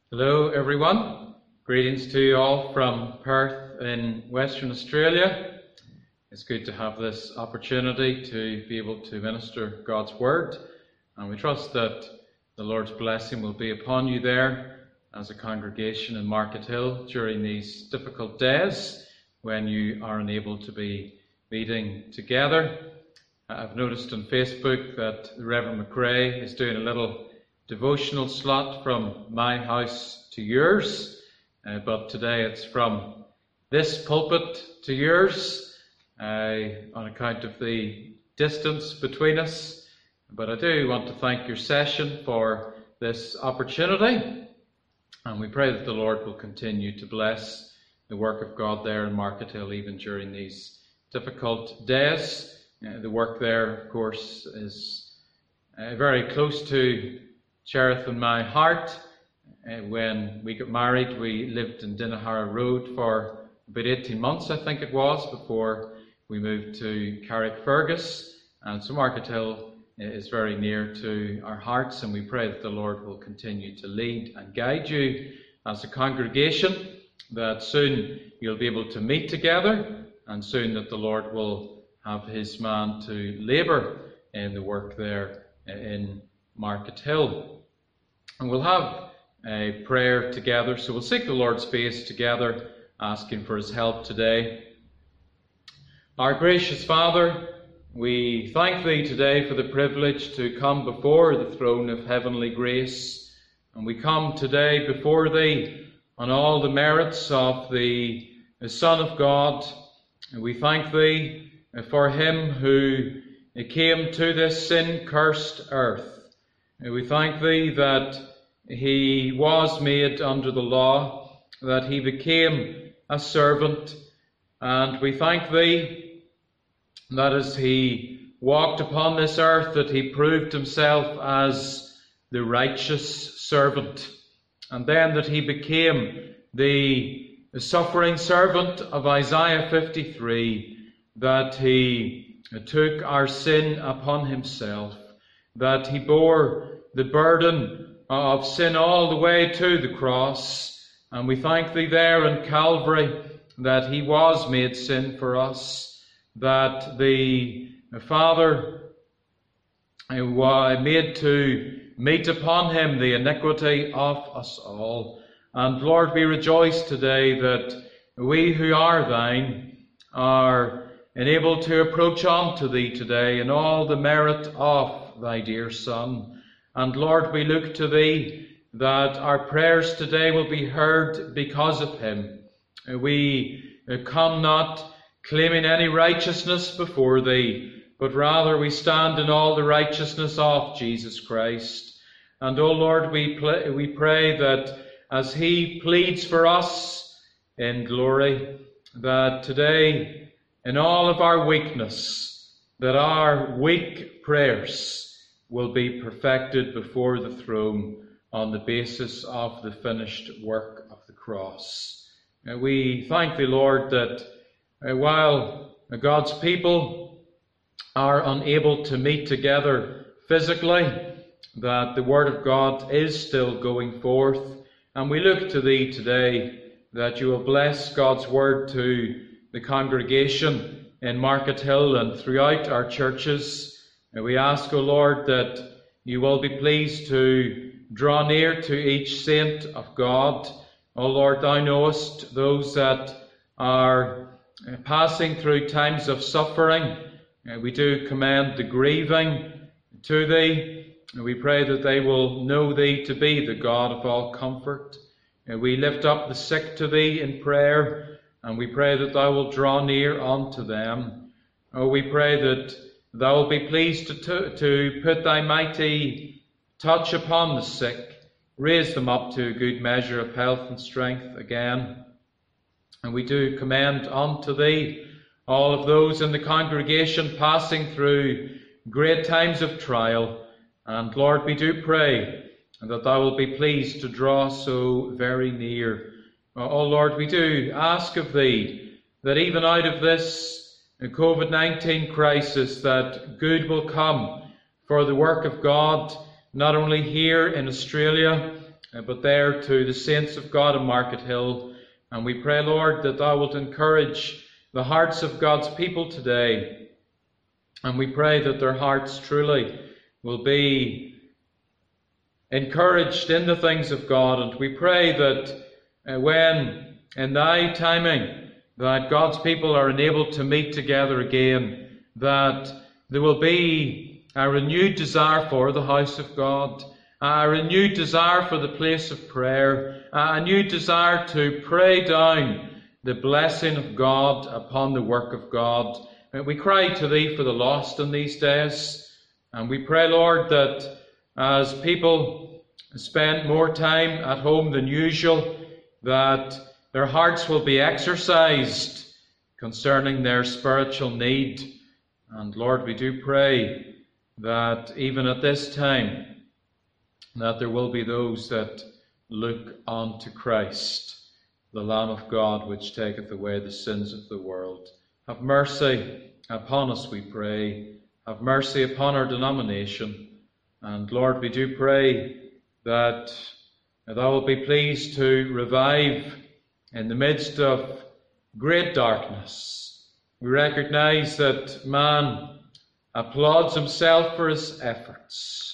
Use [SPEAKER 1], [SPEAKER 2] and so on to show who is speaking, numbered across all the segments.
[SPEAKER 1] Hello everyone, greetings to you all from Perth in Western Australia. It's good to have this opportunity to be able to minister God's Word, and we trust that the Lord's blessing will be upon you there as a congregation in Market Hill during these difficult days when you are unable to be meeting together. I've noticed on Facebook that the Reverend McRae is doing a little devotional slot from my house to yours, but today it's from this pulpit to yours on account of the distance between us. But I do want to thank your session for this opportunity, and we pray that the Lord will continue to bless the work of God there in Market Hill even during these difficult days. The work there, of course, is very close to Cherith and my heart. When we got married, we lived in Dinahara Road for about 18 months, I think it was, before we moved to Carrickfergus. And so Market Hill is very near to our hearts, and we pray that the Lord will continue to lead and guide you as a congregation, that soon you'll be able to meet together, and soon that the Lord will have his man to labour in the work there in Market Hill. And we'll have a prayer together, so we'll seek the Lord's face together, asking for his help today. Our gracious Father, we thank thee today for the privilege to come before the throne of heavenly grace, and we come today before thee on all the merits of the Son of God, and we thank thee for him who came to this sin-cursed earth. We thank thee that he was made under the law, that he became a servant, and we thank thee that as he walked upon this earth, that he proved himself as the righteous servant, and then that he became the suffering servant of Isaiah 53, that he took our sin upon himself, that he bore the burden of sin all the way to the cross. And we thank thee there in Calvary that he was made sin for us, that the Father made to meet upon him the iniquity of us all. And Lord, we rejoice today that we who are thine are enabled to approach unto thee today in all the merit of thy dear Son. And Lord, we look to thee that our prayers today will be heard because of him. We come not claiming any righteousness before thee, but rather we stand in all the righteousness of Jesus Christ. And, O Lord, we pray that as he pleads for us in glory, that today, in all of our weakness, that our weak prayers will be perfected before the throne on the basis of the finished work of the cross. We thank thee, Lord, that while God's people are unable to meet together physically, that the Word of God is still going forth. And we look to thee today that you will bless God's Word to the congregation in Market Hill and throughout our churches. And we ask, O Lord, that you will be pleased to draw near to each saint of God. O Lord, thou knowest those that are passing through times of suffering. We do commend the grieving to thee. And we pray that they will know thee to be the God of all comfort. And we lift up the sick to thee in prayer, and we pray that thou wilt draw near unto them. Oh, we pray that thou wilt be pleased to put thy mighty touch upon the sick, raise them up to a good measure of health and strength again. And we do commend unto thee all of those in the congregation passing through great times of trial. And Lord, we do pray that thou wilt be pleased to draw so very near. Oh Lord, we do ask of thee that even out of this COVID-19 crisis, that good will come for the work of God, not only here in Australia, but there to the saints of God in Market Hill. And we pray, Lord, that thou wilt encourage the hearts of God's people today. And we pray that their hearts truly will be encouraged in the things of God. And we pray that when in thy timing that God's people are enabled to meet together again, that there will be a renewed desire for the house of God, a renewed desire for the place of prayer, a new desire to pray down the blessing of God upon the work of God. We cry to thee for the lost in these days, and we pray, Lord, that as people spend more time at home than usual, that their hearts will be exercised concerning their spiritual need. And Lord, we do pray that even at this time, that there will be those that look unto Christ, the Lamb of God, which taketh away the sins of the world. Have mercy upon us, we pray. Have mercy upon our denomination. And Lord, we do pray that thou wilt be pleased to revive in the midst of great darkness. We recognize that man applauds himself for his efforts.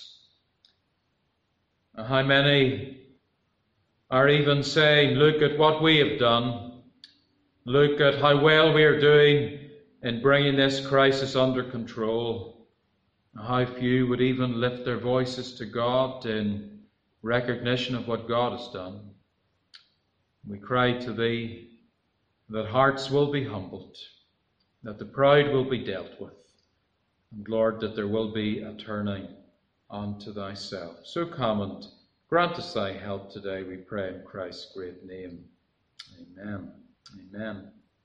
[SPEAKER 1] How many are even saying, look at what we have done. Look at how well we are doing in bringing this crisis under control. How few would even lift their voices to God in recognition of what God has done. We cry to thee that hearts will be humbled, that the proud will be dealt with, and Lord, that there will be a turning unto thyself. So come and grant us thy help today, we pray in Christ's great name. Amen. Amen.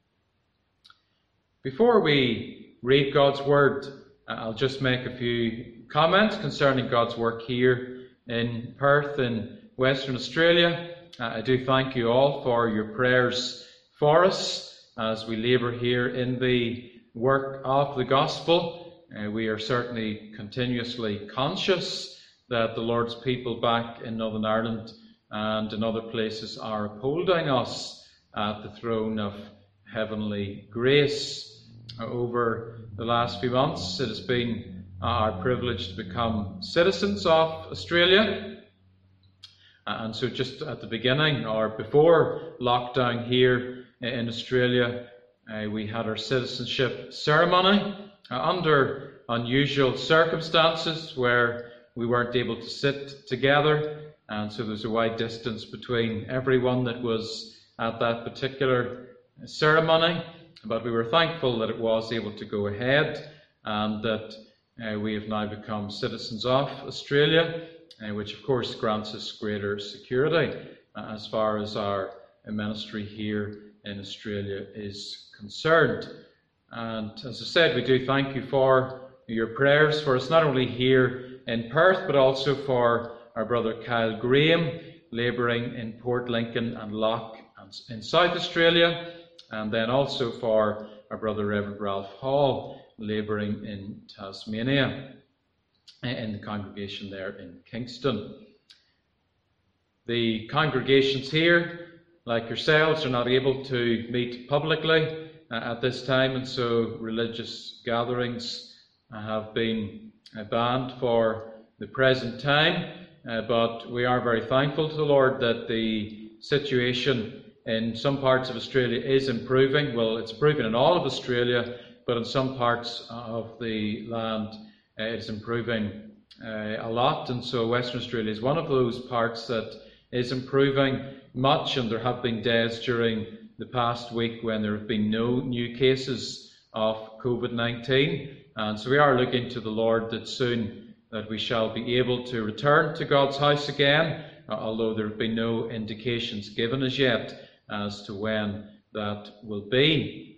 [SPEAKER 1] Before we read God's word, I'll just make a few comments concerning God's work here in Perth in Western Australia. I do thank you all for your prayers for us as we labour here in the work of the gospel. We are certainly continuously conscious that the Lord's people back in Northern Ireland and in other places are upholding us at the throne of heavenly grace. Over the last few months, it has been our privilege to become citizens of Australia. And so just at the beginning, or before lockdown here in Australia, we had our citizenship ceremony under unusual circumstances where we weren't able to sit together. And so there's a wide distance between everyone that was at that particular ceremony. But we were thankful that it was able to go ahead and that we have now become citizens of Australia, which of course grants us greater security as far as our ministry here in Australia is concerned. And as I said, we do thank you for your prayers for us, not only here in Perth, but also for our brother Kyle Graham, labouring in Port Lincoln and Loch in South Australia, and then also for our brother Reverend Ralph Hall, labouring in Tasmania, in the congregation there in Kingston. The congregations here, like yourselves, are not able to meet publicly at this time, and so religious gatherings have been banned for the present time. But we are very thankful to the Lord that the situation in some parts of Australia is improving. Well, it's improving in all of Australia, but in some parts of the land it's improving a lot. And so Western Australia is one of those parts that is improving much, and there have been days during the past week when there have been no new cases of COVID-19. And so we are looking to the Lord that soon that we shall be able to return to God's house again, although there have been no indications given as yet as to when that will be.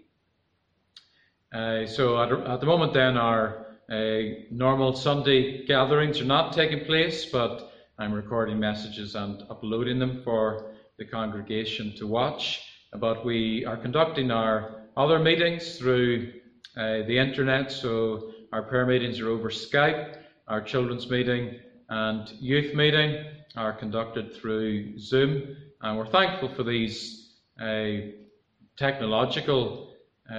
[SPEAKER 1] So at the moment then, our normal Sunday gatherings are not taking place, but I'm recording messages and uploading them for the congregation to watch. But we are conducting our other meetings through the internet, so our prayer meetings are over Skype, our children's meeting and youth meeting are conducted through Zoom, and we're thankful for these technological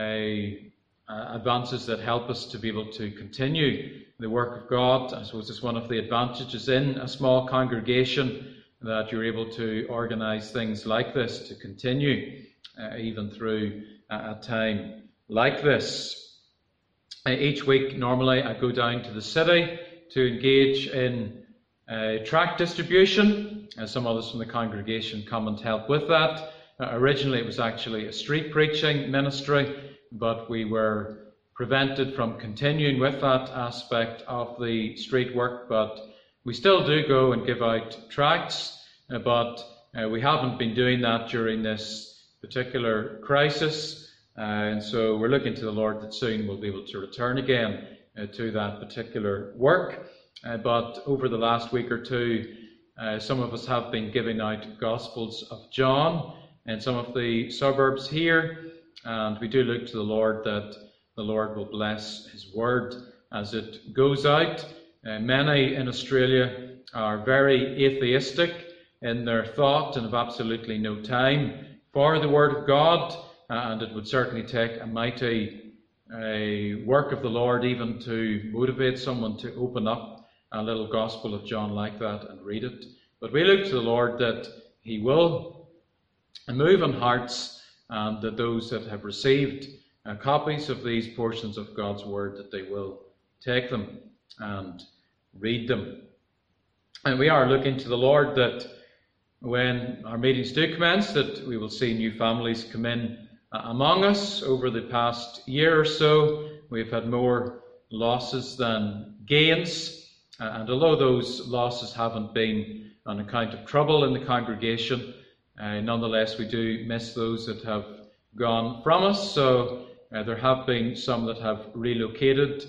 [SPEAKER 1] advances that help us to be able to continue the work of God. I suppose it's one of the advantages in a small congregation that you're able to organise things like this to continue even through a time like this. Each week, normally, I go down to the city to engage in tract distribution. Some others from the congregation come and help with that. Originally, it was actually a street preaching ministry, but we were prevented from continuing with that aspect of the street work. But we still do go and give out tracts, but we haven't been doing that during this particular crisis. And so we're looking to the Lord that soon we'll be able to return again to that particular work. But over the last week or two, some of us have been giving out Gospels of John in some of the suburbs here. And we do look to the Lord that the Lord will bless his word as it goes out. Many in Australia are very atheistic in their thought and have absolutely no time for the word of God. And it would certainly take a mighty work of the Lord even to motivate someone to open up a little Gospel of John like that and read it. But we look to the Lord that he will move on hearts, and that those that have received copies of these portions of God's Word, that they will take them and read them. And we are looking to the Lord that when our meetings do commence, that we will see new families come in among us. Over the past year or so, we've had more losses than gains. And although those losses haven't been on account of trouble in the congregation, nonetheless we do miss those that have gone from us. So there have been some that have relocated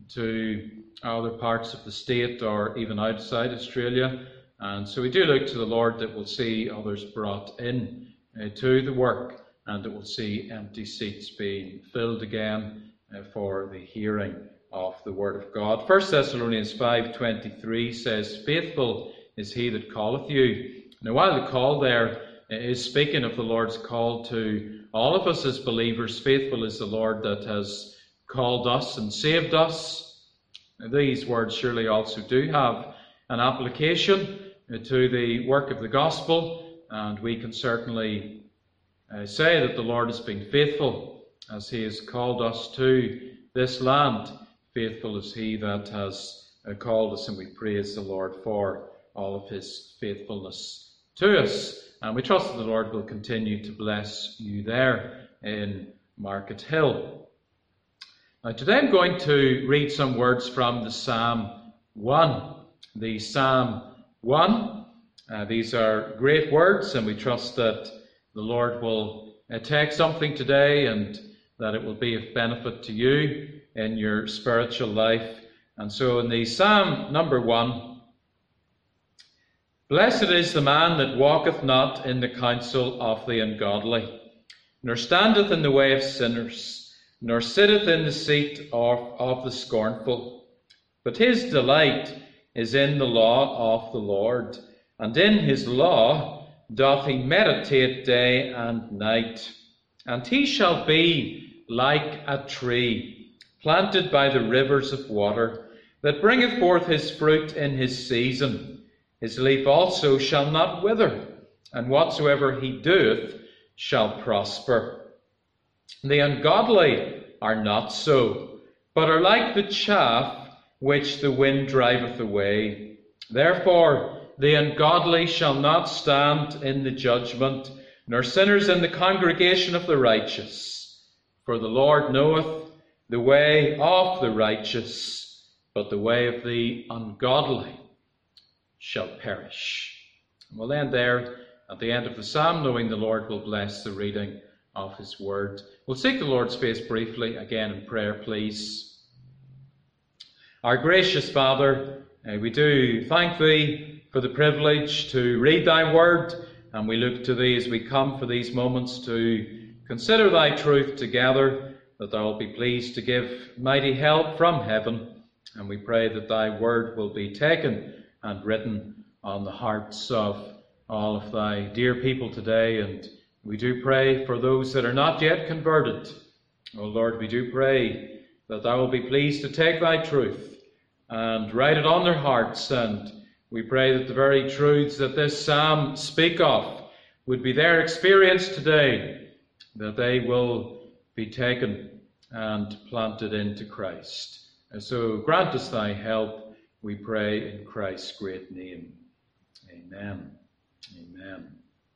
[SPEAKER 1] to other parts of the state or even outside Australia. And so we do look to the Lord that we'll see others brought in to the work, and that we'll see empty seats being filled again for the hearing of the Word of God. 1 Thessalonians 5:23 says, "Faithful is he that calleth you." Now, while the call there is speaking of the Lord's call to all of us as believers, faithful is the Lord that has called us and saved us. These words surely also do have an application to the work of the gospel, and we can certainly say that the Lord has been faithful as he has called us to this land. Faithful is he that has called us, and we praise the Lord for all of his faithfulness to us. And we trust that the Lord will continue to bless you there in Market Hill. Now, today I'm going to read some words from the Psalm 1. The Psalm 1. These are great words, and we trust that the Lord will take something today and that it will be of benefit to you in your spiritual life. And so in the Psalm number 1, "Blessed is the man that walketh not in the counsel of the ungodly, nor standeth in the way of sinners, nor sitteth in the seat of the scornful. But his delight is in the law of the Lord, and in his law doth he meditate day and night. And he shall be like a tree planted by the rivers of water, that bringeth forth his fruit in his season. His leaf also shall not wither, and whatsoever he doeth shall prosper. The ungodly are not so, but are like the chaff which the wind driveth away. Therefore the ungodly shall not stand in the judgment, nor sinners in the congregation of the righteous. For the Lord knoweth the way of the righteous, but the way of the ungodly shall perish." And we'll end there at the end of the psalm, knowing the Lord will bless the reading of his word. We'll seek the Lord's face briefly again in prayer, please. Our gracious Father, we do thank thee for the privilege to read thy word, and we look to thee as we come for these moments to consider thy truth together, that thou wilt be pleased to give mighty help from heaven. And we pray that thy word will be taken and written on the hearts of all of thy dear people today. And we do pray for those that are not yet converted. O Lord, we do pray that thou will be pleased to take thy truth and write it on their hearts. And we pray that the very truths that this psalm speak of would be their experience today, that they will be taken and planted into Christ. And so grant us thy help, we pray in Christ's great name. Amen. Amen.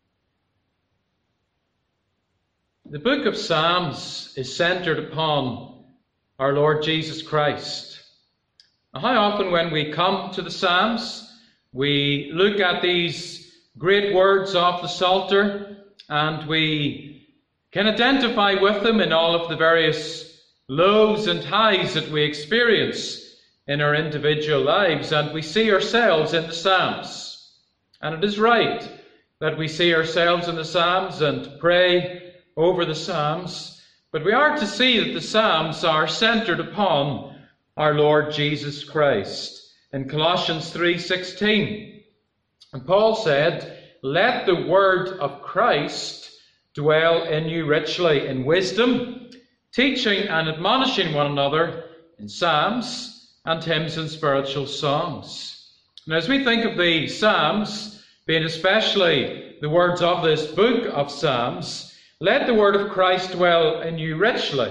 [SPEAKER 1] The book of Psalms is centered upon our Lord Jesus Christ. Now, how often when we come to the Psalms, we look at these great words of the Psalter and we can identify with them in all of the various lows and highs that we experience in our individual lives, and we see ourselves in the Psalms. And it is right that we see ourselves in the Psalms and pray over the Psalms, but we are to see that the Psalms are centered upon our Lord Jesus Christ. In Colossians 3:16, and Paul said, "Let the word of Christ dwell in you richly in wisdom, teaching and admonishing one another in psalms and hymns and spiritual songs." Now, as we think of the Psalms, being especially the words of this book of Psalms, let the word of Christ dwell in you richly.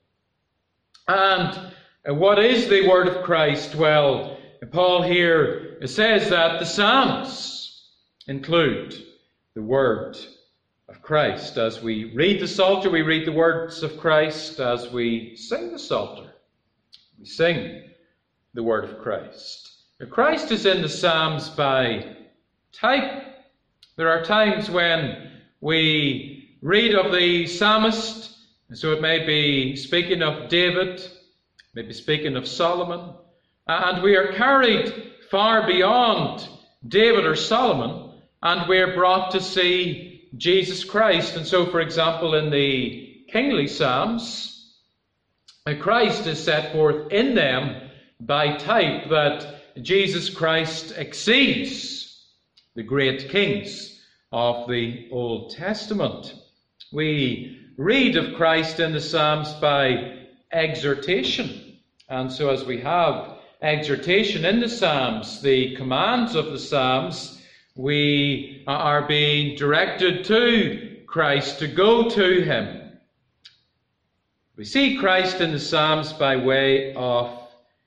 [SPEAKER 1] And what is the word of Christ? Well, Paul here says that the Psalms include the word of Christ. As we read the Psalter, we read the words of Christ. As we sing the Psalter, we sing the word of Christ. Christ is in the Psalms by type. There are times when we read of the psalmist, and so it may be speaking of David, maybe speaking of Solomon, and we are carried far beyond David or Solomon, and we are brought to see Jesus Christ. And so, for example, in the kingly Psalms, Christ is set forth in them by type, that Jesus Christ exceeds the great kings of the Old Testament. We read of Christ in the Psalms by exhortation. And so as we have exhortation in the Psalms, the commands of the Psalms, we are being directed to Christ, to go to him. We see Christ in the Psalms by way of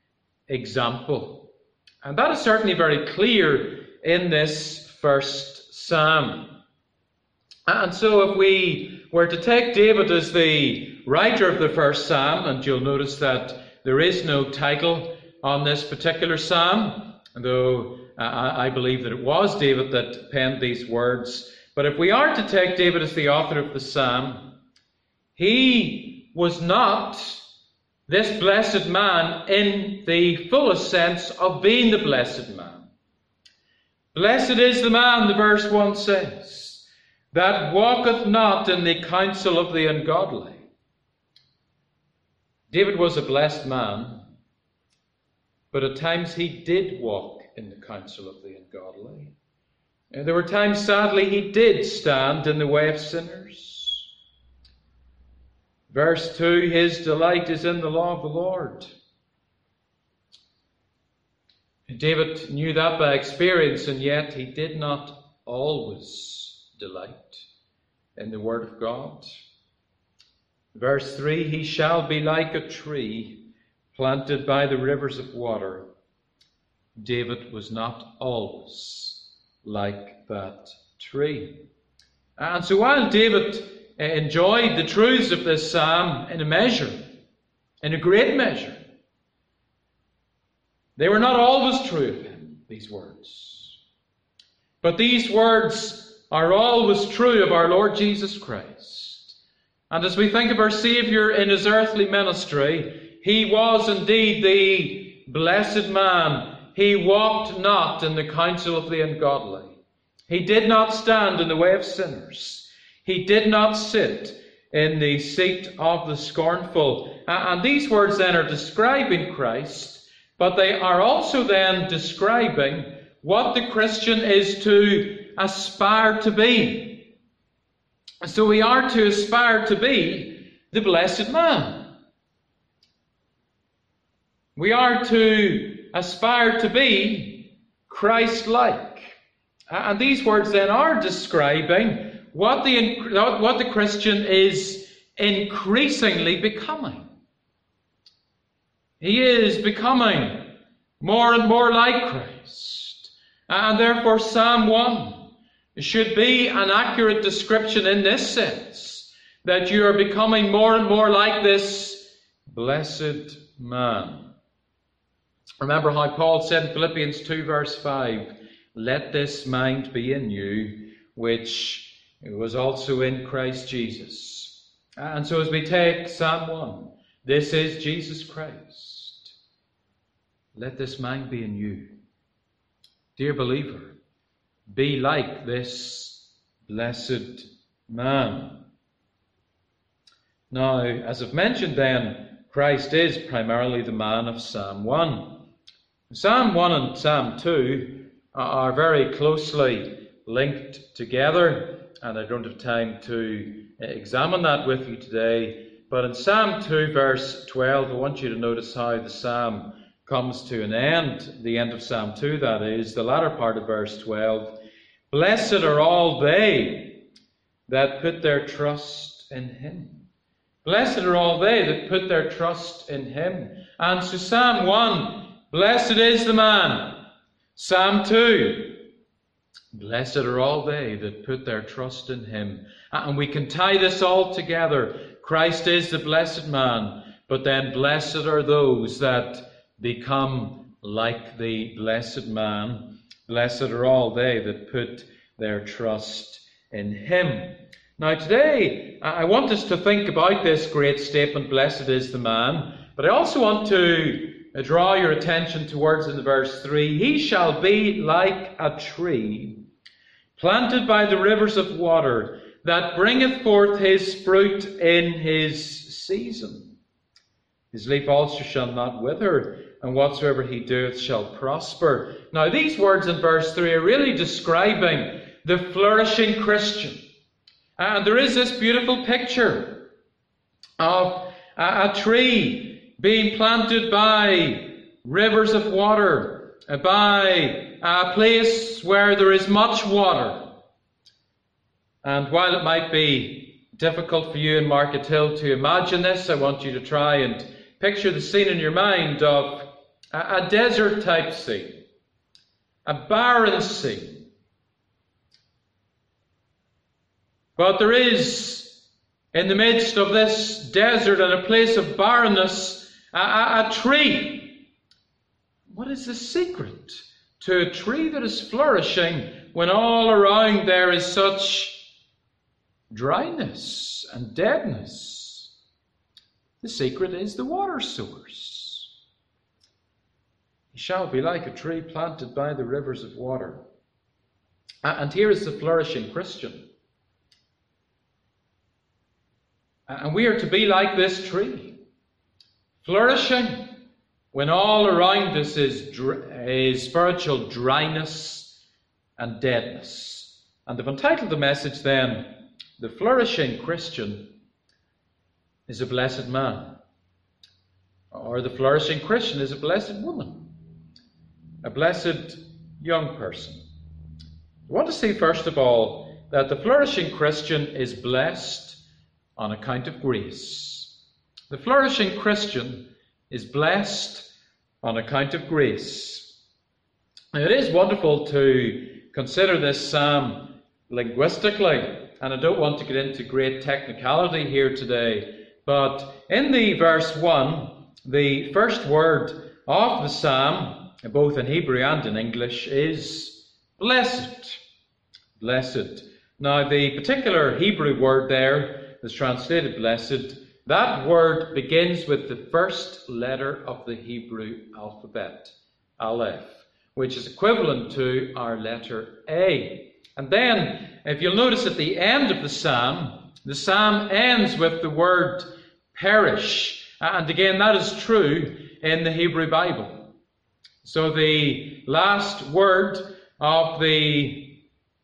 [SPEAKER 1] example. And that is certainly very clear in this first Psalm. And so if we were to take David as the writer of the first Psalm, and you'll notice that there is no title on this particular Psalm, though I believe that it was David that penned these words. But if we are to take David as the author of the Psalm, he was not this blessed man in the fullest sense of being the blessed man. Blessed is the man, the verse 1 says, that walketh not in the counsel of the ungodly. David was a blessed man, but at times he did walk in the counsel of the ungodly. And there were times, sadly, he did stand in the way of sinners. Verse 2, his delight is in the law of the Lord. And David knew that by experience, and yet he did not always delight in the word of God. Verse 3, he shall be like a tree planted by the rivers of water. David was not always like that tree. And so while David enjoyed the truths of this psalm in a measure, in a great measure, they were not always true of him, these words. But these words are always true of our Lord Jesus Christ. And as we think of our Saviour in his earthly ministry, he was indeed the blessed man. He walked not in the counsel of the ungodly. He did not stand in the way of sinners. He did not sit in the seat of the scornful. And these words then are describing Christ, but they are also then describing what the Christian is to aspire to be. So we are to aspire to be the blessed man. We are to aspire to be Christ-like. And these words then are describing what the Christian is increasingly becoming. He is becoming more and more like Christ. And therefore Psalm 1 should be an accurate description in this sense, that you are becoming more and more like this blessed man. Remember how Paul said in Philippians 2 verse 5, "Let this mind be in you, which was also in Christ Jesus." And so as we take Psalm 1, this is Jesus Christ. Let this mind be in you. Dear believer, be like this blessed man. Now, as I've mentioned then, Christ is primarily the man of Psalm 1. Psalm 1 and Psalm 2 are very closely linked together, and I don't have time to examine that with you today. But in Psalm 2 verse 12, I want you to notice how the psalm comes to an end. The end of Psalm 2, that is, the latter part of verse 12. "Blessed are all they that put their trust in him." Blessed are all they that put their trust in him. And so Psalm 1, blessed is the man. Psalm 2, blessed are all they that put their trust in him. And we can tie this all together. Christ is the blessed man, but then blessed are those that become like the blessed man. Blessed are all they that put their trust in him. Now today, I want us to think about this great statement, blessed is the man, but I also want to draw your attention towards in verse 3, "He shall be like a tree planted by the rivers of water, that bringeth forth his fruit in his season. His leaf also shall not wither, and whatsoever he doeth shall prosper." Now these words in verse 3 are really describing the flourishing Christian. And there is this beautiful picture of a tree being planted by rivers of water, by a place where there is much water. And while it might be difficult for you in Market Hill to imagine this, I want you to try and picture the scene in your mind of a desert type scene, a barren scene. But there is, in the midst of this desert and a place of barrenness, a tree. What is the secret to a tree that is flourishing when all around there is such dryness and deadness? The secret is the water source. He shall be like a tree planted by the rivers of water. And here is the flourishing Christian. And we are to be like this tree, flourishing when all around us is spiritual dryness and deadness. And I've entitled the message then, "The Flourishing Christian is a Blessed Man." Or the flourishing Christian is a blessed woman, a blessed young person. I want to see first of all that the flourishing Christian is blessed on account of grace. The flourishing Christian is blessed on account of grace. Now, it is wonderful to consider this psalm linguistically, and I don't want to get into great technicality here today, but in the verse 1, the first word of the psalm, both in Hebrew and in English, is blessed. Blessed. Now, the particular Hebrew word there is translated blessed. That word begins with the first letter of the Hebrew alphabet, Aleph, which is equivalent to our letter A. And then, if you'll notice at the end of the psalm ends with the word perish. And again, that is true in the Hebrew Bible. So the last word of the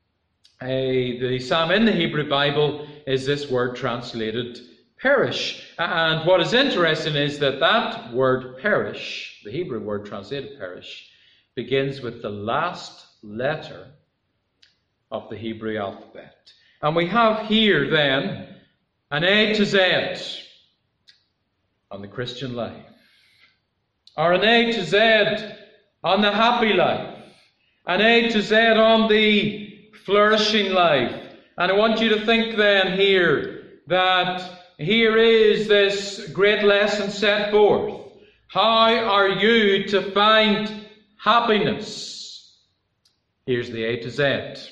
[SPEAKER 1] psalm in the Hebrew Bible is this word translated perish. And what is interesting is that that word perish, the Hebrew word translated perish, begins with the last letter of the Hebrew alphabet. And we have here then an A to Z on the Christian life, or an A to Z on the happy life, an A to Z on the flourishing life. And I want you to think then here that here is this great lesson set forth. How are you to find happiness? Here's the A to Z.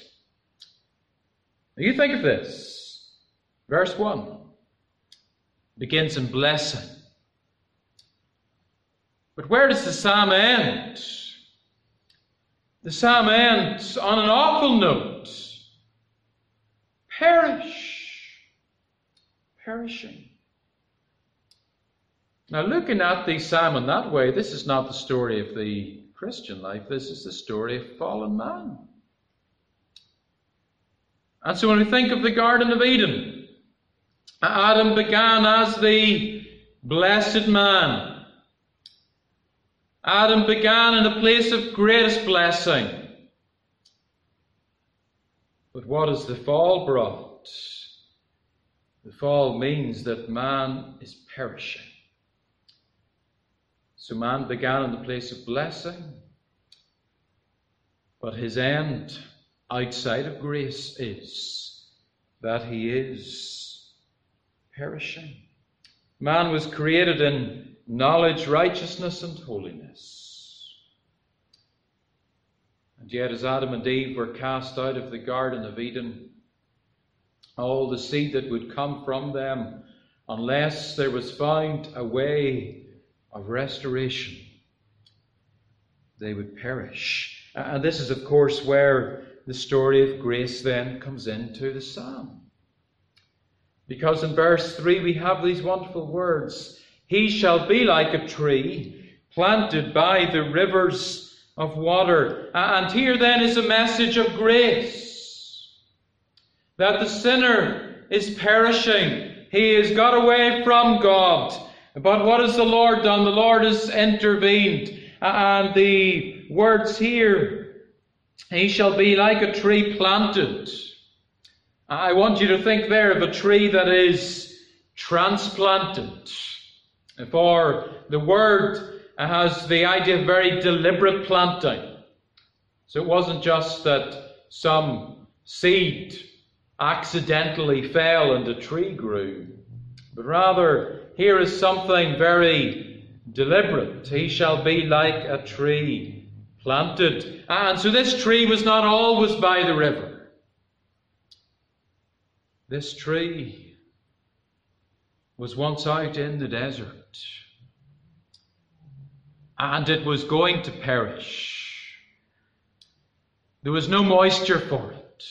[SPEAKER 1] Now you think of this. Verse 1 begins in blessing. But where does the psalm end? The psalm ends on an awful note. Perish. Perishing. Now, looking at the psalm in that way, this is not the story of the Christian life. This is the story of fallen man. And so when we think of the Garden of Eden, Adam began as the blessed man. Adam began in a place of greatest blessing. But what has the fall brought? The fall means that man is perishing. So man began in the place of blessing, but his end outside of grace is that he is perishing. Man was created in knowledge, righteousness, and holiness. And yet as Adam and Eve were cast out of the Garden of Eden, all the seed that would come from them, unless there was found a way of restoration, they would perish. And this is, of course, where the story of grace then comes into the psalm. Because in verse 3 we have these wonderful words, "He shall be like a tree planted by the rivers of water." And here then is a message of grace. That the sinner is perishing. He has got away from God. But what has the Lord done? The Lord has intervened. And the words here, "He shall be like a tree planted." I want you to think there of a tree that is transplanted. For the word has the idea of very deliberate planting. So it wasn't just that some seed accidentally fell and a tree grew, but rather here is something very deliberate. He shall be like a tree planted. And so this tree was not always by the river. This tree was once out in the desert. And it was going to perish. There was no moisture for it.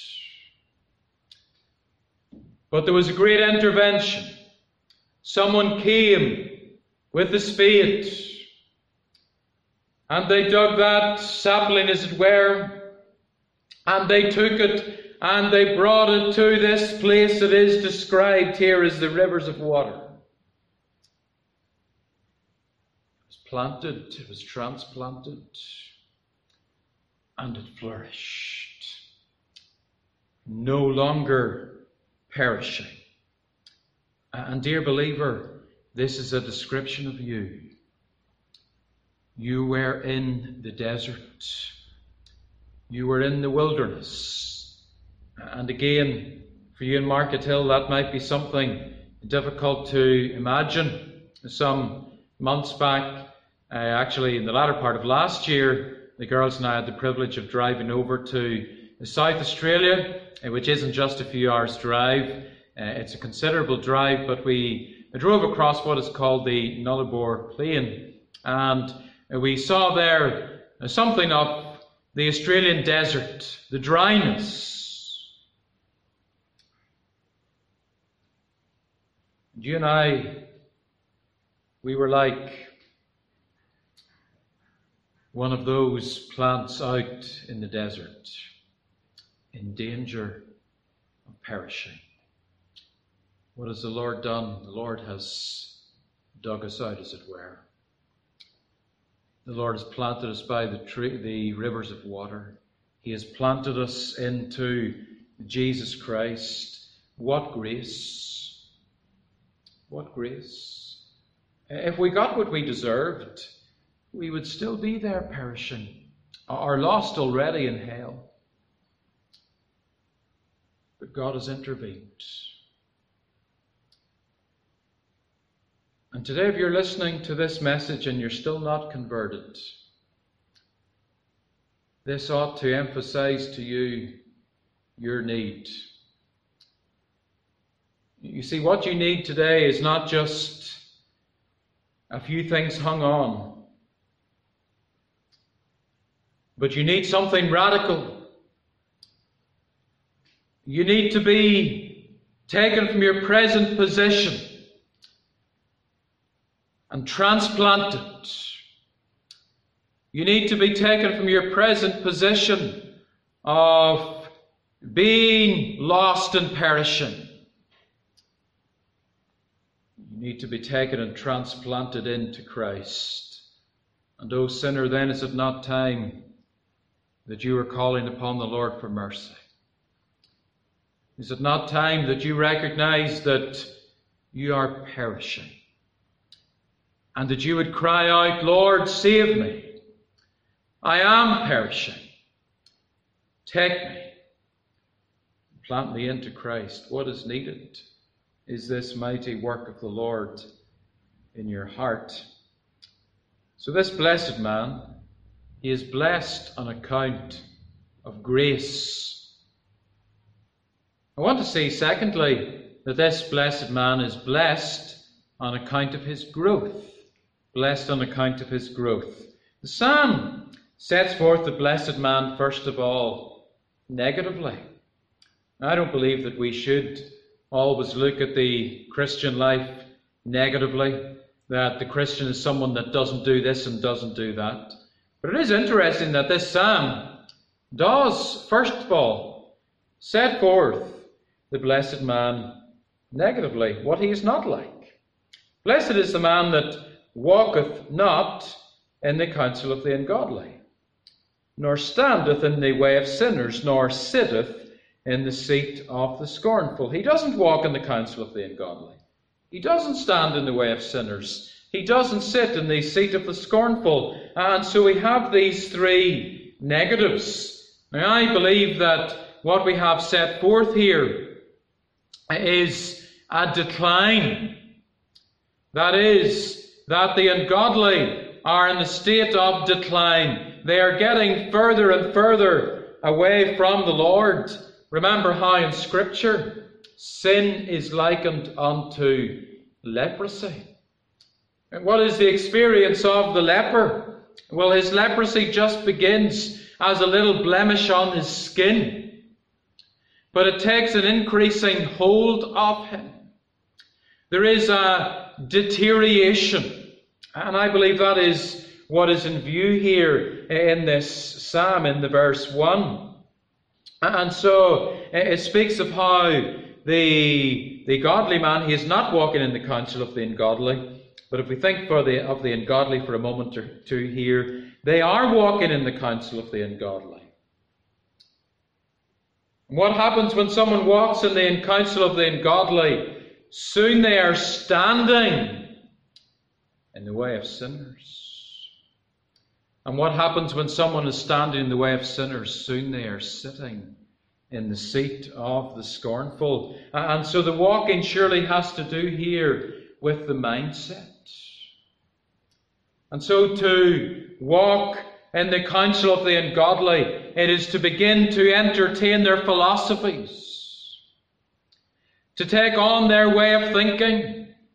[SPEAKER 1] But there was a great intervention. Someone came with a spade, and they dug that sapling, as it were, and they took it and they brought it to this place that is described here as the rivers of water. It was planted, it was transplanted, and it flourished, no longer perishing. And dear believer, this is a description of you. You were in the desert. You were in the wilderness. And again, for you in Market Hill, that might be something difficult to imagine. Some months back, actually in the latter part of last year, the girls and I had the privilege of driving over to South Australia, which isn't just a few hours' drive. It's a considerable drive, but we drove across what is called the Nullarbor Plain, and we saw there something of the Australian desert, the dryness. And you and I, we were like one of those plants out in the desert, in danger of perishing. What has the Lord done? The Lord has dug us out, as it were. The Lord has planted us by the rivers of water. He has planted us into Jesus Christ. What grace! What grace! If we got what we deserved, we would still be there perishing, or lost already in hell. But God has intervened. And today, if you're listening to this message and you're still not converted, this ought to emphasize to you your need. You see, what you need today is not just a few things hung on, but you need something radical. You need to be taken from your present position and transplanted. You need to be taken from your present position of being lost and perishing. You need to be taken and transplanted into Christ. And O sinner, then is it not time that you are calling upon the Lord for mercy? Is it not time that you recognize that you are perishing? And that you would cry out, Lord, save me. I am perishing. Take me. Plant me into Christ. What is needed is this mighty work of the Lord in your heart. So this blessed man, he is blessed on account of grace. I want to say, secondly, that this blessed man is blessed on account of his growth. Blessed on account of his growth. The psalm sets forth the blessed man, first of all, negatively. I don't believe that we should always look at the Christian life negatively, that the Christian is someone that doesn't do this and doesn't do that. But it is interesting that this psalm does, first of all, set forth the blessed man negatively, what he is not like. Blessed is the man that walketh not in the counsel of the ungodly, nor standeth in the way of sinners, nor sitteth in the seat of the scornful. He doesn't walk in the counsel of the ungodly. He doesn't stand in the way of sinners. He doesn't sit in the seat of the scornful. And so we have these three negatives. Now, I believe that what we have set forth here is a decline. That is, that the ungodly are in a state of decline. They are getting further and further away from the Lord. Remember how in Scripture sin is likened unto leprosy. And what is the experience of the leper? Well, his leprosy just begins as a little blemish on his skin, but it takes an increasing hold of him. There is a deterioration. And I believe that is what is in view here in this psalm, in the verse 1. And so it speaks of how the godly man, he is not walking in the counsel of the ungodly. But if we think of the ungodly for a moment or two here, they are walking in the counsel of the ungodly. And what happens when someone walks in the counsel of the ungodly? Soon they are standing in the way of sinners. And what happens when someone is standing in the way of sinners? Soon they are sitting in the seat of the scornful. And so the walking surely has to do here with the mindset. And so to walk in the counsel of the ungodly, it is to begin to entertain their philosophies, to take on their way of thinking.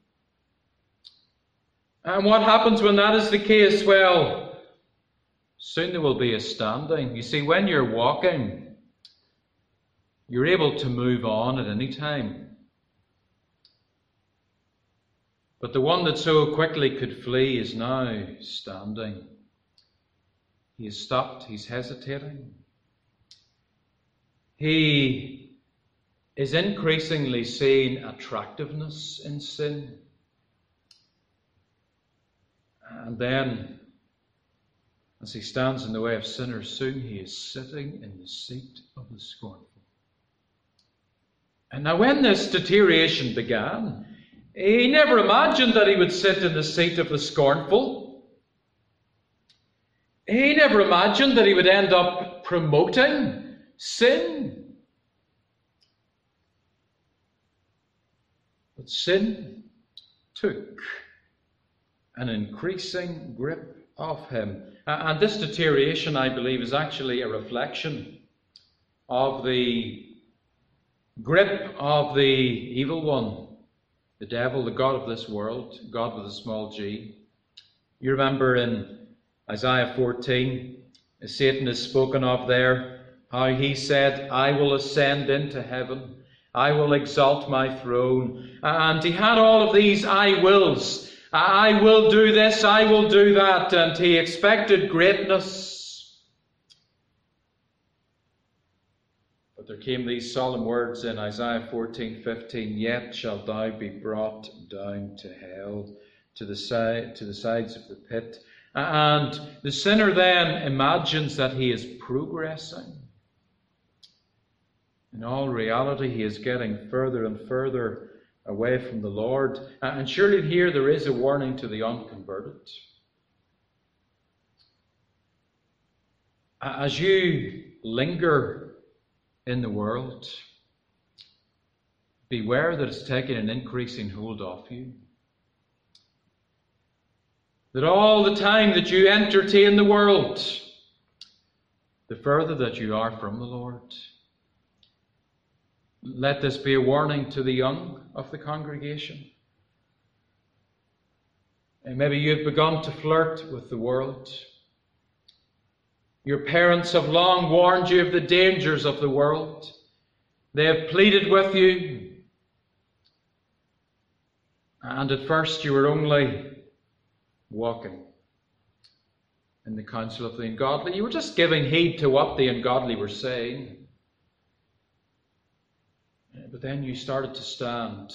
[SPEAKER 1] And what happens when that is the case? Well, soon there will be a standing. You see, when you're walking, you're able to move on at any time. But the one that so quickly could flee is now standing. He has stopped. He's hesitating. He is increasingly seeing attractiveness in sin. And then, as he stands in the way of sinners, soon he is sitting in the seat of the scornful. And now when this deterioration began, he never imagined that he would sit in the seat of the scornful. He never imagined that he would end up promoting sin. But sin took an increasing grip of him. And this deterioration, I believe, is actually a reflection of the grip of the evil one, the devil, the god of this world, God with a small g. You remember in Isaiah 14, Satan is spoken of there, how he said, I will ascend into heaven, I will exalt my throne. And he had all of these I wills. I will do this, I will do that. And he expected greatness. But there came these solemn words in Isaiah 14:15, yet shall thou be brought down to hell, to the sides of the pit. And the sinner then imagines that he is progressing. In all reality, he is getting further and further away from the Lord. And surely here there is a warning to the unconverted. As you linger in the world, beware that it's taking an increasing hold of you. That all the time that you entertain the world, the further that you are from the Lord. Let this be a warning to the young of the congregation. And maybe you've begun to flirt with the world. Your parents have long warned you of the dangers of the world. They have pleaded with you. And at first you were only walking in the counsel of the ungodly. You were just giving heed to what the ungodly were saying. But then you started to stand.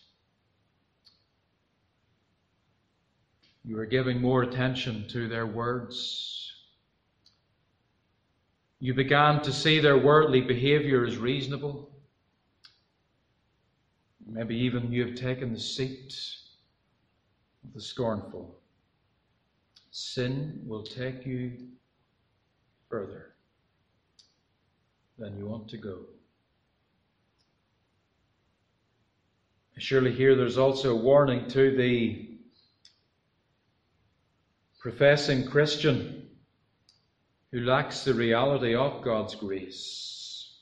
[SPEAKER 1] You were giving more attention to their words. You began to see their worldly behavior as reasonable. Maybe even you have taken the seat of the scornful. Sin will take you further than you want to go. Surely here there's also a warning to the professing Christian who lacks the reality of God's grace.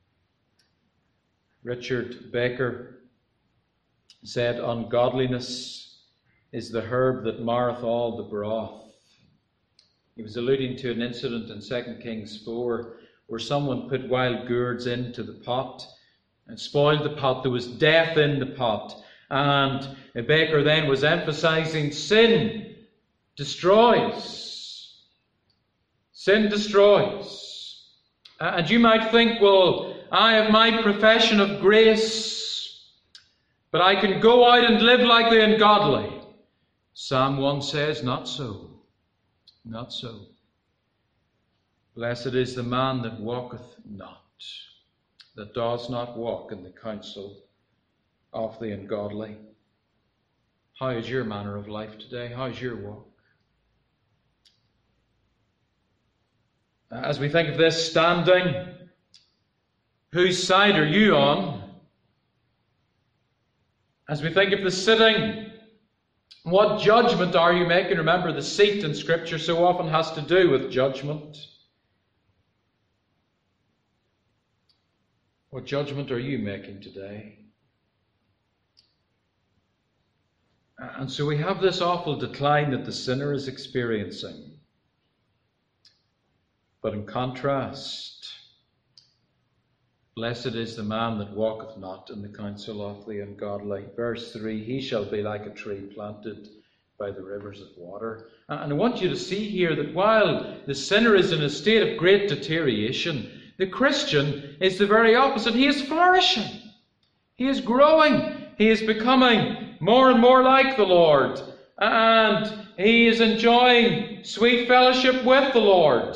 [SPEAKER 1] Richard Baker said, ungodliness is the herb that marreth all the broth. He was alluding to an incident in 2 Kings 4 where someone put wild gourds into the pot and spoiled the pot. There was death in the pot. And Baker then was emphasizing sin destroys. Sin destroys. And you might think, well, I have my profession of grace, but I can go out and live like the ungodly. Psalm 1 says, not so. Not so. Blessed is the man that walketh not, that does not walk in the counsel of the ungodly. How is your manner of life today? How is your walk? As we think of this standing, whose side are you on? As we think of the sitting, what judgment are you making? Remember, the seat in Scripture so often has to do with judgment. What judgment are you making today? And so we have this awful decline that the sinner is experiencing. But in contrast, blessed is the man that walketh not in the counsel of the ungodly. Verse 3, he shall be like a tree planted by the rivers of water. And I want you to see here that while the sinner is in a state of great deterioration, the Christian is the very opposite. He is flourishing. He is growing. He is becoming more and more like the Lord. And he is enjoying sweet fellowship with the Lord.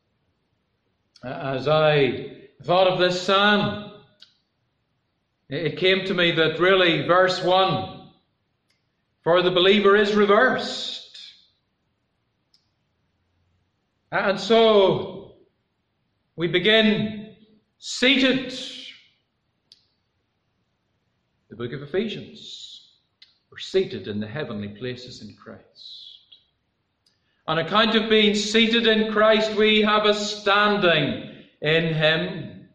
[SPEAKER 1] As I thought of this psalm, it came to me that really verse 1, for the believer is reversed. And so we begin seated. The book of Ephesians. We're seated in the heavenly places in Christ. On account of being seated in Christ, we have a standing in Him.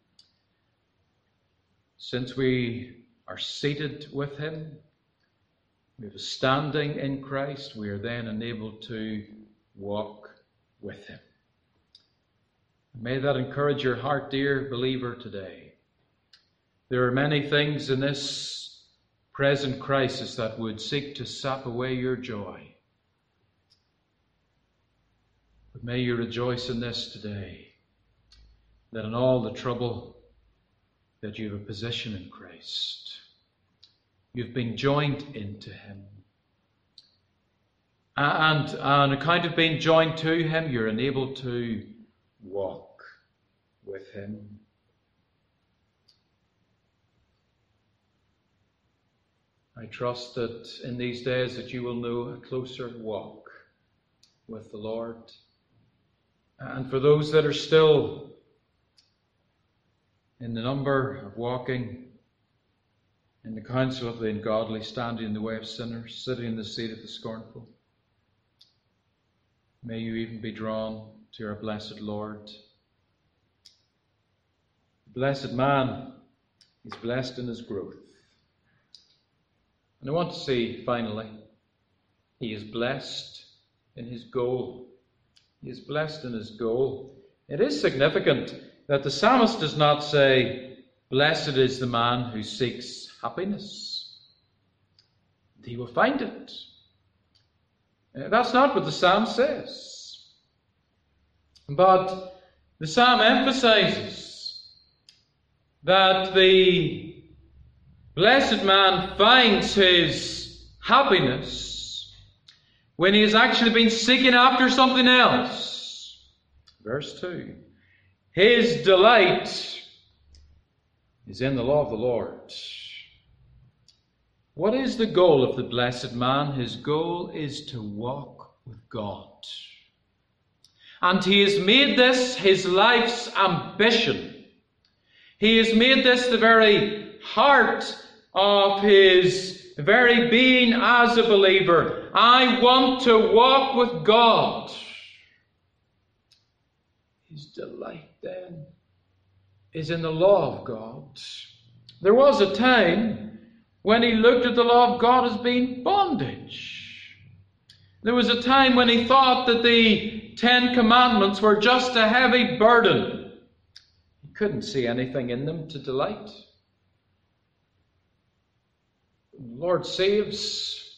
[SPEAKER 1] Since we are seated with Him, we have a standing in Christ, we are then enabled to walk with Him. May that encourage your heart, dear believer, today. There are many things in this present crisis that would seek to sap away your joy. But may you rejoice in this today, that in all the trouble that you have a position in Christ. You've been joined into Him. And on account of being joined to Him, you're enabled to walk with Him. I trust that in these days that you will know a closer walk with the Lord. And for those that are still in the number of walking in the counsel of the ungodly, standing in the way of sinners, sitting in the seat of the scornful, may you even be drawn to our blessed Lord. The blessed man is blessed in his growth. And I want to say, finally, he is blessed in his goal. He is blessed in his goal. It is significant that the psalmist does not say, blessed is the man who seeks happiness. He will find it. That's not what the psalm says. But the psalm emphasizes that the blessed man finds his happiness when he has actually been seeking after something else. Verse 2. His delight is in the law of the Lord. What is the goal of the blessed man? His goal is to walk with God. And he has made this his life's ambition. He has made this the very heart of his very being as a believer. I want to walk with God. His delight then is in the law of God. There was a time when he looked at the law of God as being bondage. There was a time when he thought that the 10 Commandments were just a heavy burden. He couldn't see anything in them to delight. The Lord saves.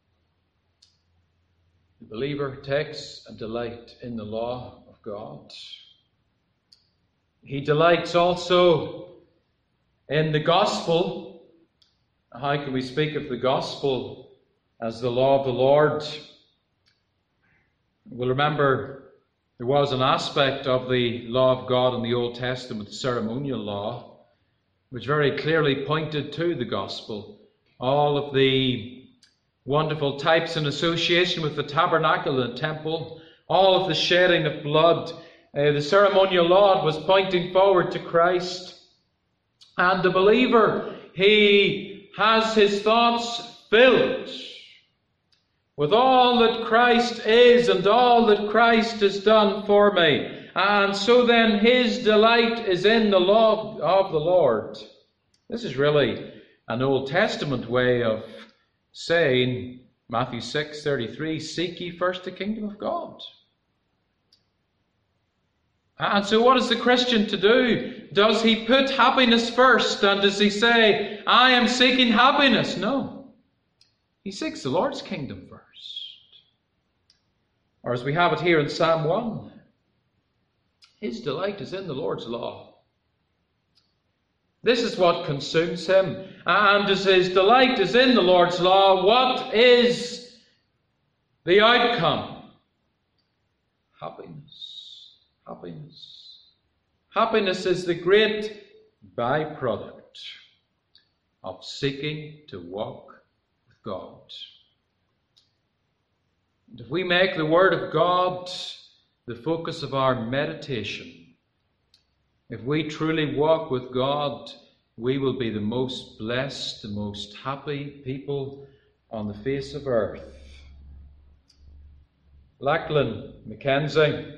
[SPEAKER 1] The believer takes a delight in the law of God. He delights also in the gospel. How can we speak of the gospel as the law of the Lord? We'll remember there was an aspect of the law of God in the Old Testament, the ceremonial law, which very clearly pointed to the gospel. All of the wonderful types in association with the tabernacle and the temple, all of the shedding of blood, the ceremonial law was pointing forward to Christ. And the believer, he has his thoughts filled with all that Christ is and all that Christ has done for me. And so then his delight is in the law of the Lord. This is really an Old Testament way of saying, Matthew 6:33, seek ye first the kingdom of God. And so what is the Christian to do? Does he put happiness first? And does he say, I am seeking happiness? No. He seeks the Lord's kingdom first. Or as we have it here in Psalm 1, his delight is in the Lord's law. This is what consumes him. And as his delight is in the Lord's law, what is the outcome? Happiness. Happiness. Happiness is the great byproduct of seeking to walk with God. And if we make the Word of God the focus of our meditation, if we truly walk with God, we will be the most blessed, the most happy people on the face of earth. Lachlan Mackenzie,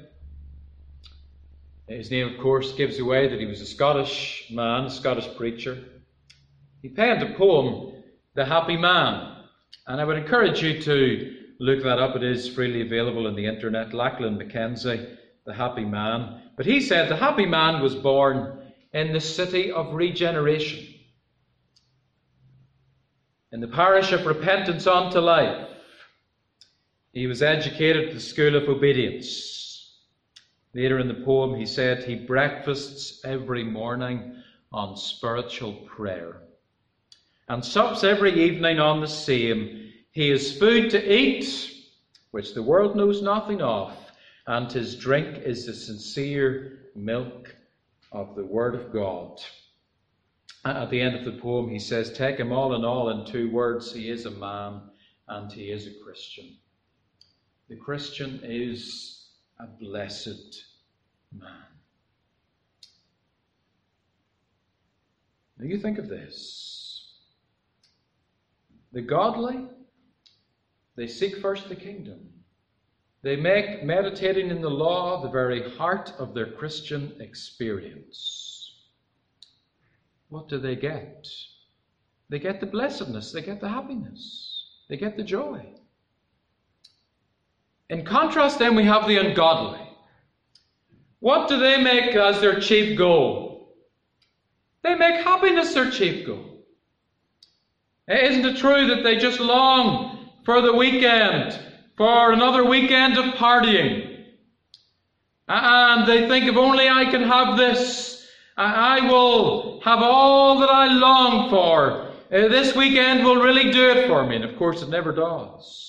[SPEAKER 1] his name of course gives away that he was a Scottish man, a Scottish preacher. He penned a poem, The Happy Man, and I would encourage you to look that up. It is freely available on the internet. Lachlan Mackenzie, The Happy Man. But he said the happy man was born in the city of regeneration, in the parish of repentance unto life. He was educated at the school of obedience. Later in the poem he said he breakfasts every morning on spiritual prayer and sups every evening on the same. He is food to eat, which the world knows nothing of, and his drink is the sincere milk of the Word of God. At the end of the poem he says, take him all in 2 words, he is a man and he is a Christian. The Christian is a blessed man. Now you think of this. The godly, they seek first the kingdom. They make meditating in the law the very heart of their Christian experience. What do they get? They get the blessedness, they get the happiness, they get the joy. In contrast, then, we have the ungodly. What do they make as their chief goal? They make happiness their chief goal. Isn't it true that they just long for the weekend, for another weekend of partying? And they think, if only I can have this, I will have all that I long for. This weekend will really do it for me. And of course it never does.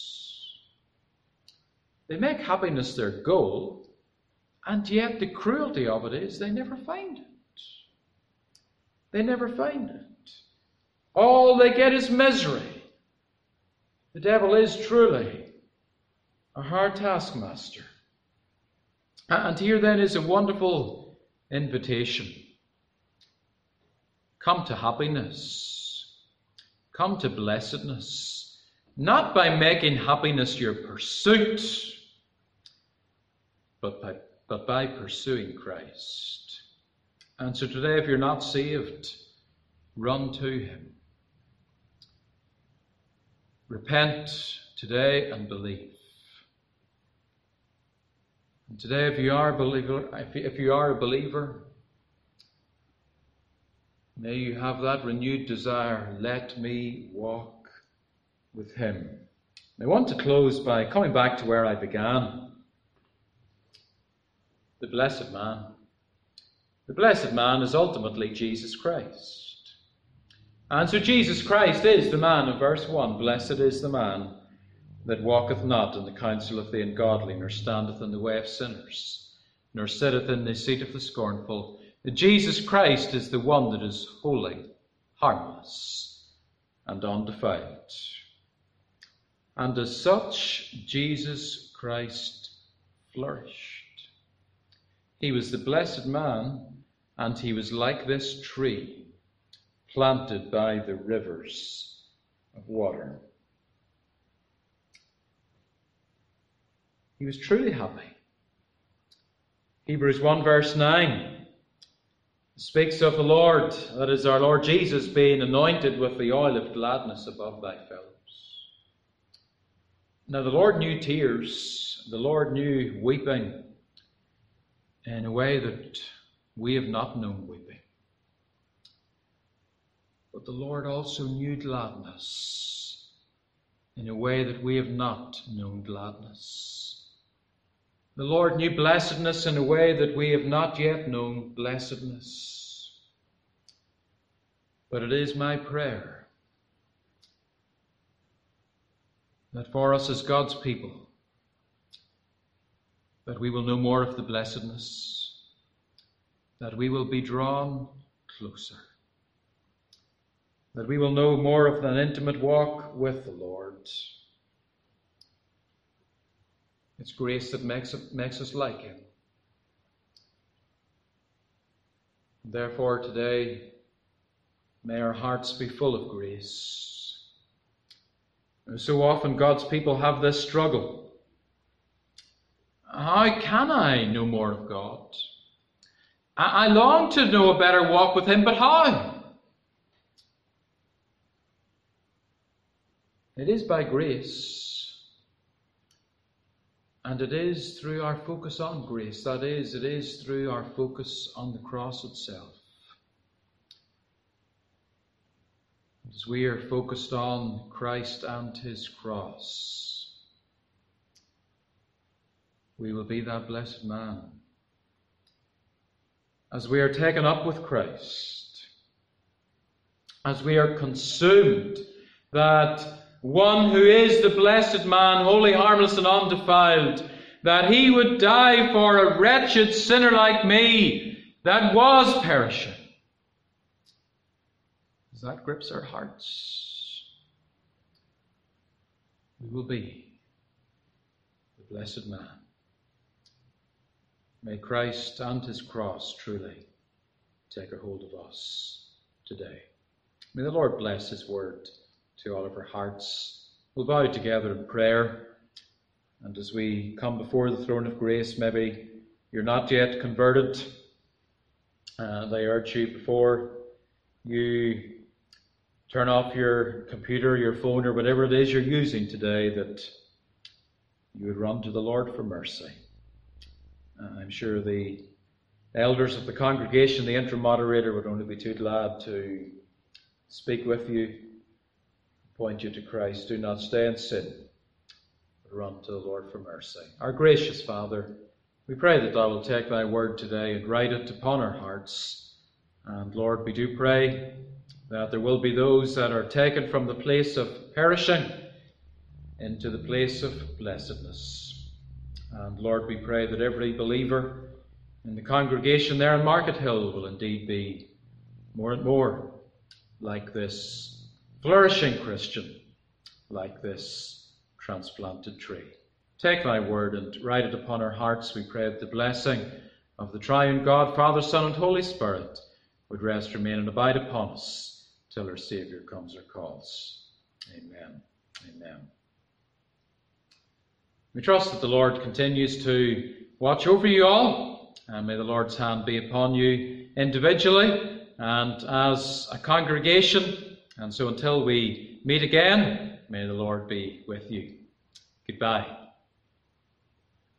[SPEAKER 1] They make happiness their goal, and yet the cruelty of it is they never find it. They never find it. All they get is misery. The devil is truly a hard taskmaster. And here then is a wonderful invitation. Come to happiness. Come to blessedness. Not by making happiness your pursuit, but by pursuing Christ. And so today, if you're not saved, run to Him. Repent today and believe. And today, if you are a believer, may you have that renewed desire, let me walk with Him. I want to close by coming back to where I began. The blessed man. The blessed man is ultimately Jesus Christ. And so Jesus Christ is the man of verse 1. Blessed is the man that walketh not in the counsel of the ungodly, nor standeth in the way of sinners, nor sitteth in the seat of the scornful. Jesus Christ is the one that is holy, harmless, and undefiled. And as such, Jesus Christ flourished. He was the blessed man, and he was like this tree planted by the rivers of water. He was truly happy. Hebrews 1 verse 9 speaks of the Lord, that is our Lord Jesus, being anointed with the oil of gladness above thy fellows. Now the Lord knew tears, the Lord knew weeping in a way that we have not known weeping. But the Lord also knew gladness in a way that we have not known gladness. The Lord knew blessedness in a way that we have not yet known blessedness. But it is my prayer that for us as God's people, that we will know more of the blessedness, that we will be drawn closer, that we will know more of an intimate walk with the Lord. It's grace that makes us like Him. Therefore, today, may our hearts be full of grace. So often God's people have this struggle. How can I know more of God? I long to know a better walk with Him, but how? It is by grace. And it is through our focus on grace. That is, it is through our focus on the cross itself. As we are focused on Christ and His cross, we will be that blessed man. As we are taken up with Christ, as we are consumed, that one who is the blessed man, holy, harmless, and undefiled, that He would die for a wretched sinner like me that was perishing. As that grips our hearts, we will be the blessed man. May Christ and His cross truly take a hold of us today. May the Lord bless His word to all of our hearts. We'll bow together in prayer. And as we come before the throne of grace, maybe you're not yet converted. And I urge you, before you turn off your computer, your phone, or whatever it is you're using today, that you would run to the Lord for mercy. I'm sure the elders of the congregation, the interim moderator, would only be too glad to speak with you, point you to Christ. Do not stay in sin, but run to the Lord for mercy. Our gracious Father, we pray that Thou will take Thy word today and write it upon our hearts. And Lord, we do pray that there will be those that are taken from the place of perishing into the place of blessedness. And Lord, we pray that every believer in the congregation there in Market Hill will indeed be more and more like this flourishing Christian, like this transplanted tree. Take Thy word and write it upon our hearts. We pray that the blessing of the triune God, Father, Son, and Holy Spirit would rest, remain, and abide upon us till our Saviour comes or calls. Amen. Amen. We trust that the Lord continues to watch over you all, and may the Lord's hand be upon you individually and as a congregation. And so until we meet again, may the Lord be with you. Goodbye.